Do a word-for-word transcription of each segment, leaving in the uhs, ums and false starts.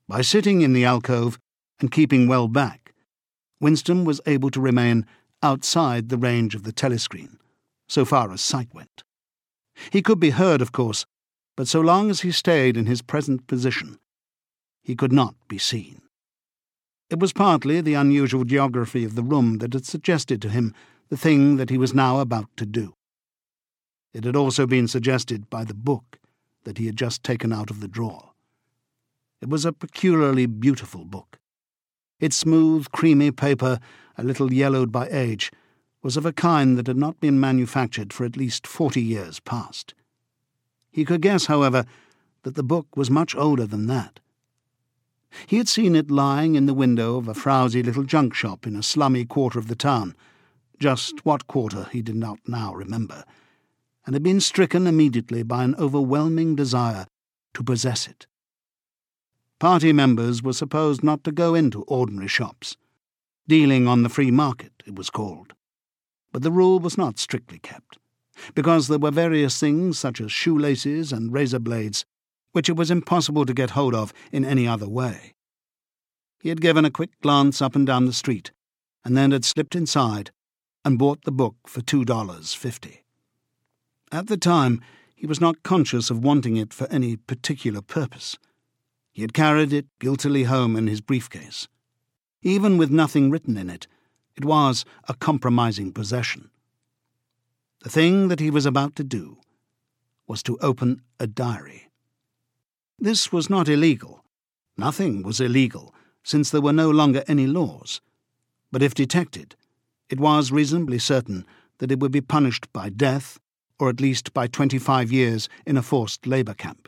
By sitting in the alcove and keeping well back, Winston was able to remain outside the range of the telescreen, so far as sight went. He could be heard, of course, but so long as he stayed in his present position, he could not be seen. It was partly the unusual geography of the room that had suggested to him the thing that he was now about to do. It had also been suggested by the book that he had just taken out of the drawer. It was a peculiarly beautiful book. Its smooth, creamy paper, a little yellowed by age, was of a kind that had not been manufactured for at least forty years past. He could guess, however, that the book was much older than that. He had seen it lying in the window of a frowsy little junk shop in a slummy quarter of the town, just what quarter he did not now remember, and had been stricken immediately by an overwhelming desire to possess it. Party members were supposed not to go into ordinary shops. Dealing on the free market, it was called. But the rule was not strictly kept, because there were various things such as shoelaces and razor blades, which it was impossible to get hold of in any other way. He had given a quick glance up and down the street, and then had slipped inside and bought the book for two dollars fifty. At the time, he was not conscious of wanting it for any particular purpose. He had carried it guiltily home in his briefcase. Even with nothing written in it, it was a compromising possession. The thing that he was about to do was to open a diary. This was not illegal. Nothing was illegal, since there were no longer any laws. But if detected, it was reasonably certain that it would be punished by death, or at least by twenty-five years in a forced labour camp.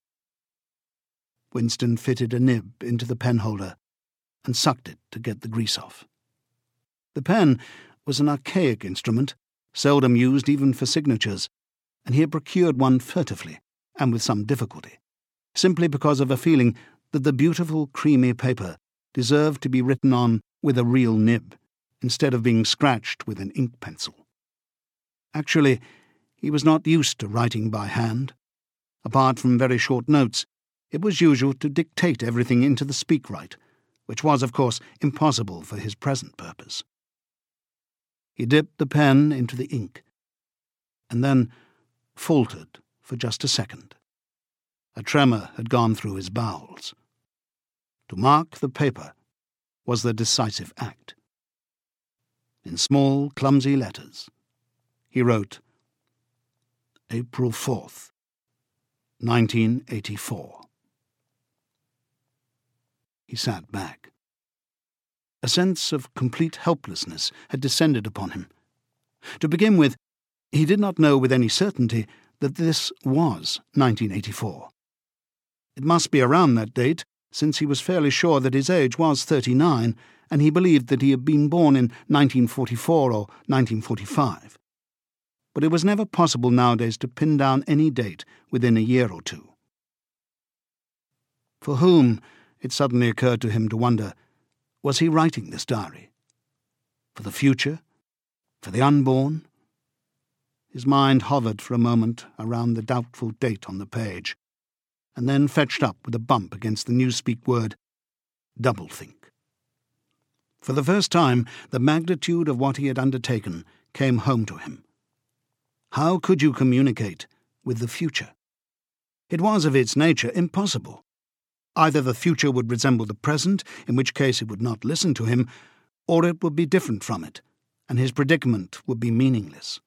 Winston fitted a nib into the penholder and sucked it to get the grease off. The pen was an archaic instrument, seldom used even for signatures, and he had procured one furtively and with some difficulty, simply because of a feeling that the beautiful creamy paper deserved to be written on with a real nib, instead of being scratched with an ink pencil. Actually, he was not used to writing by hand. Apart from very short notes, it was usual to dictate everything into the speakwrite, which was, of course, impossible for his present purpose. He dipped the pen into the ink, and then faltered for just a second. A tremor had gone through his bowels. To mark the paper was the decisive act. In small, clumsy letters, he wrote, April fourth, nineteen eighty-four. He sat back. A sense of complete helplessness had descended upon him. To begin with, he did not know with any certainty that this was nineteen eighty-four. It must be around that date, since he was fairly sure that his age was thirty-nine, and he believed that he had been born in nineteen forty-four or nineteen forty-five. But it was never possible nowadays to pin down any date within a year or two. For whom, it suddenly occurred to him to wonder, was he writing this diary? For the future? For the unborn? His mind hovered for a moment around the doubtful date on the page, and then fetched up with a bump against the newspeak word, doublethink. For the first time, the magnitude of what he had undertaken came home to him. How could you communicate with the future? It was of its nature impossible. Either the future would resemble the present, in which case it would not listen to him, or it would be different from it, and his predicament would be meaningless.